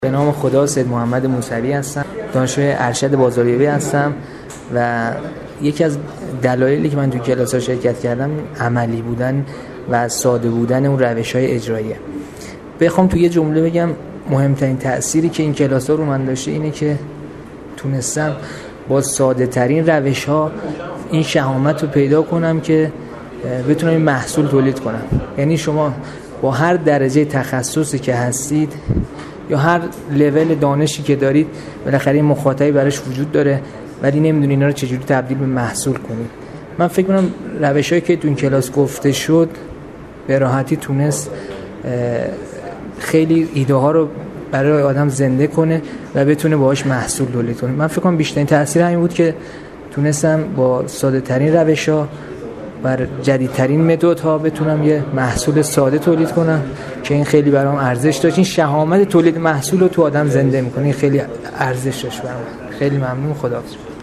به نام خدا، سید محمد موسوی هستم، دانشجوی ارشد بازاریابی هستم و یکی از دلایلی که من تو کلاس‌ها شرکت کردم عملی بودن و ساده بودن اون روش‌های اجراییه. بخوام تو یه جمله بگم مهمترین تأثیری که این کلاس‌ها رو من داشته اینه که تونستم با ساده ترین روش‌ها این شهامت رو پیدا کنم که بتونم این محصول تولید کنم. یعنی شما با هر درجه تخصصی که هستید یا هر لول دانشی که دارید بالاخره این مخاطبی براش وجود داره ولی نمیدونید اینا رو چجوری تبدیل به محصول کنید. من فکر کنم روشایی که تو این کلاس گفته شد به راحتی تونست خیلی ایده ها رو برای آدم زنده کنه و بتونه باهاش محصول تولید کنه. من فکر کنم بیشترین تأثیر همین بود که تونستم با ساده ترین روش‌ها بر جدیدترین متدها بتونم یه محصول ساده تولید کنم که این خیلی برام ارزش داشت. این شهامت تولید محصول رو تو آدم زنده میکنه، این خیلی ارزش داشت برام. خیلی ممنون، خداحافظ.